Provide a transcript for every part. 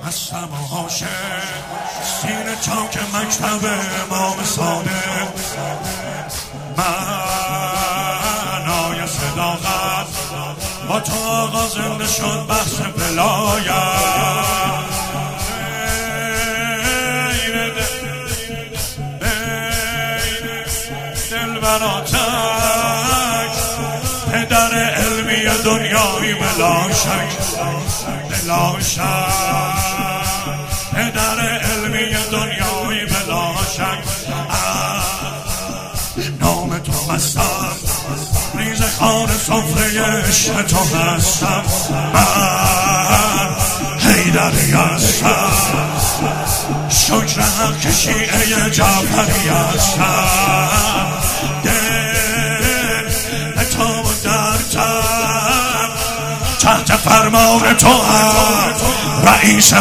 هستم و عاشق سینه چاک مکتب امام صادق معنای صداقت با تو آقا زنده شد بحث ولایت دل براتک پدر علمی دنیایی بلا شک بلا شک پدر علمی دنیایی بلا شک نام تو هستم ریز خان سفره عشق تو هستم من حیدری هستم شکر حق که شیعه جعفری هستم دل تو در تن تحت فرمان تو هم رئیس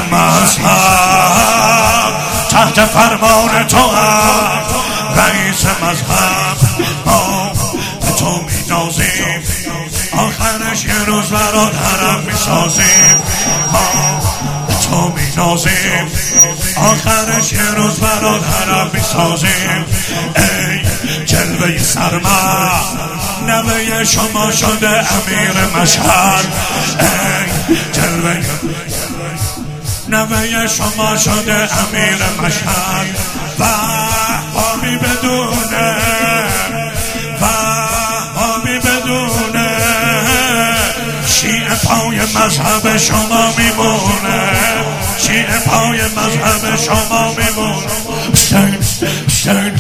مذهب تحت فرمان تو هم رئیس مذهب ما به تو می‌نازیم آخرش یه روز برات حرم می‌سازیم ما به تو می‌نازیم آخرش یه روز برات حرم می‌سازیم ای جلوه سرمست نوه شما شده امیر مشهد ای جلوه نوه شما شده امیر مشهد وهابی بدونه وهابی بدونه شیعه پای مذهب شما میمونه شیعه پای مذهب شما میمونه